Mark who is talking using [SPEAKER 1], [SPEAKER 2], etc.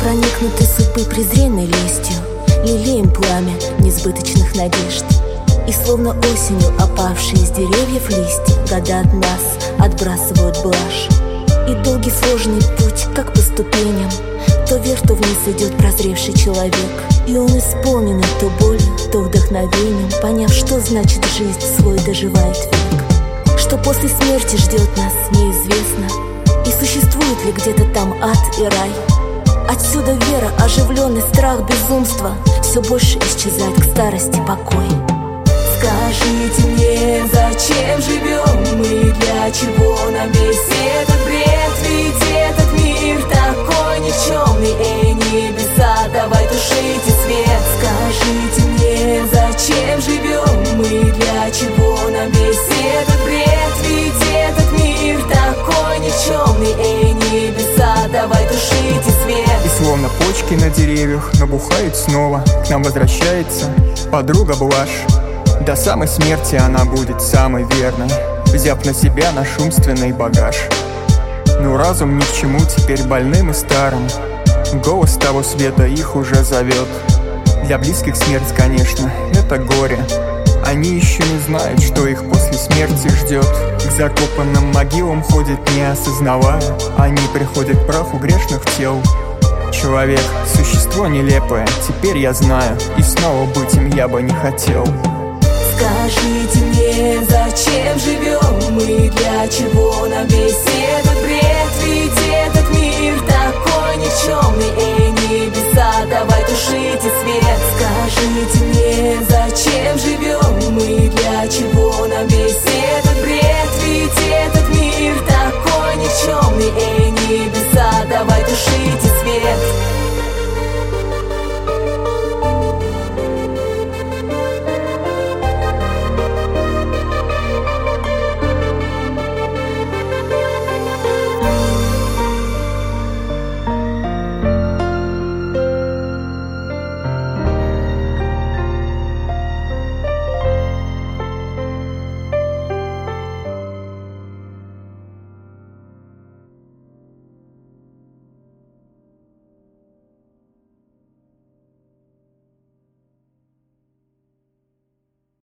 [SPEAKER 1] проникнуты судьбы презренной лестью, лелеем пламя несбыточных надежд. И словно осенью опавшие с деревьев листья года от нас отбрасывают блажь. И долгий сложный путь, как по ступеням, то вверх, то вниз идет прозревший человек. И он исполненный то болью, то вдохновением, поняв, что значит жизнь свой доживает век. Что после смерти ждет нас, неизвестно. И существует ли где-то там ад и рай. Отсюда вера, оживленный страх, безумство все больше исчезает к старости покой.
[SPEAKER 2] Скажите мне, зачем живем мы, для чего нам весь этот бред? Ведь этот мир такой никчемный, эй, небеса, давай тушите свет. Скажите мне, зачем живем мы, для чего нам весь этот бред? Ведь этот мир такой никчемный, эй, небеса, давай тушите свет.
[SPEAKER 3] И словно почки на деревьях набухает снова, к нам возвращается подруга блажь. До самой смерти она будет самой верной, взяв на себя наш умственный багаж. Но разум ни к чему теперь больным и старым, голос того света их уже зовет. Для близких смерть, конечно, это горе. Они еще не знают, что их после смерти ждет. К закопанным могилам ходят, не осознавая, они приходят к праху грешных тел. Человек – существо нелепое, теперь я знаю, и снова быть им я бы не хотел.
[SPEAKER 2] Скажите мне, зачем живем мы, для чего нам весь этот бред? Ведь этот мир такой никчемный, эй, небеса, давай тушите свет. Скажите мне, зачем живем